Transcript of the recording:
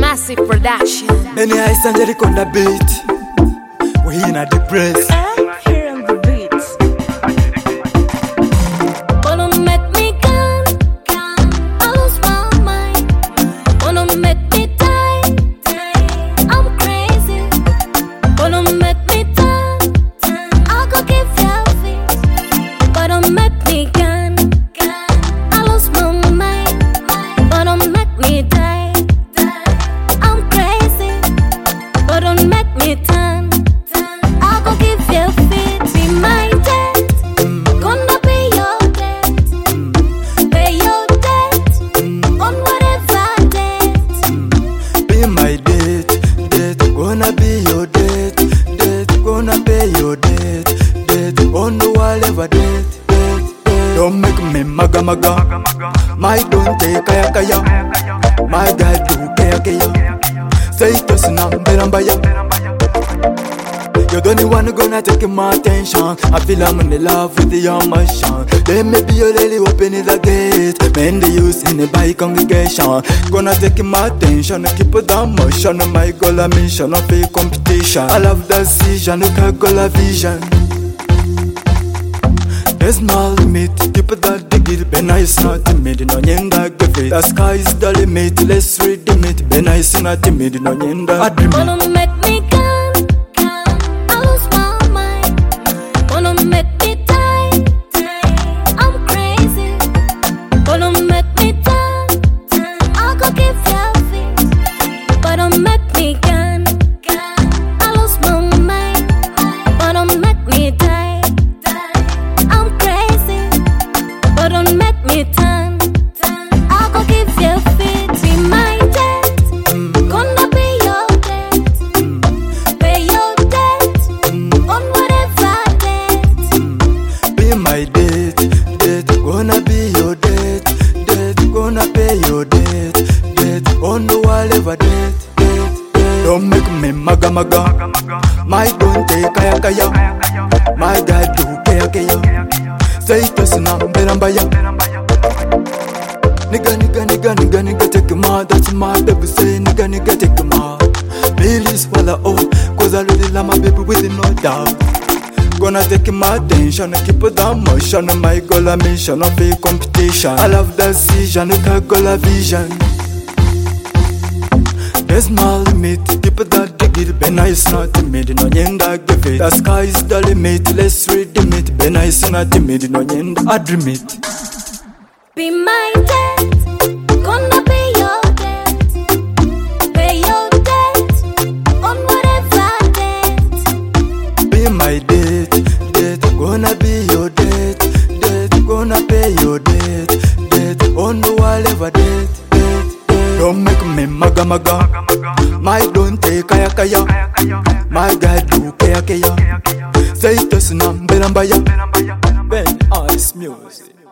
Massive production. Many eyes and Jericho on the beat. We in a depress. Here on the beats. Wanna make me gone, I lose my mind. Wanna make me die, I'm crazy. Wanna make me die, I'll go give you feet. Wanna make me gone, I lose my mind. Wanna make me die, I'm crazy. But don't make me turn. I'll go give you feet. Be my debt, gonna pay your debt. Pay your debt on whatever debt. Be my debt, gonna be your debt, gonna pay your debt, on whatever debt. Don't make me maga. My don't take kaya. My guy do kaya. Say it to Sinambaya. You're the only one gonna take my attention. I feel I'm in love with your emotion. Then maybe you really open the gate. Men they use in the by congregation. Gonna take my attention, keep the motion. My goal, a mission, of a competition. I love the decision, you can't go la vision. There's no limit, keep that digit. Ben I is not timid, no yenda give it. The sky is the limit, let's redeem it. Ben I is not timid, no yenda dream it. Wanna make me gone, I lose my mind. Wanna make me die, I'm crazy. Wanna make me die, I'll go give you feet. Wanna make me gone, I lose my mind. Wanna make me die, I'm crazy. But don't make me turn. I'll go give you feet. Be my debt, gonna be your debt. Pay your debt on whatever debt. Be my debt, gonna be your debt, gonna pay your debt, on whatever debt. Don't make me maga. My don't take kaya. My guy do kaya. Say it to Sinambaya. Nigga, take ma. That's my baby say nigga, take ma. Billy swallow cause I really love my baby with no doubt. Gonna take my attention, keep the motion. My goal, a mission, of a competition. I love the decision, you can't go la vision. There's no limit, keep that digit. Ben I is not timid, no yenda give it. The sky is the limit, let's redeem it. Ben I is not timid, no yenda dream it. Be my debt, gonna be your debt. Pay your debt on whatever debt. Be my debt, gonna be your debt, gonna pay your debt, on whatever debt. Don't make me maga. My don't take kaya. My guy do kaya. Say it to Sinambaya. Ben Ice Music.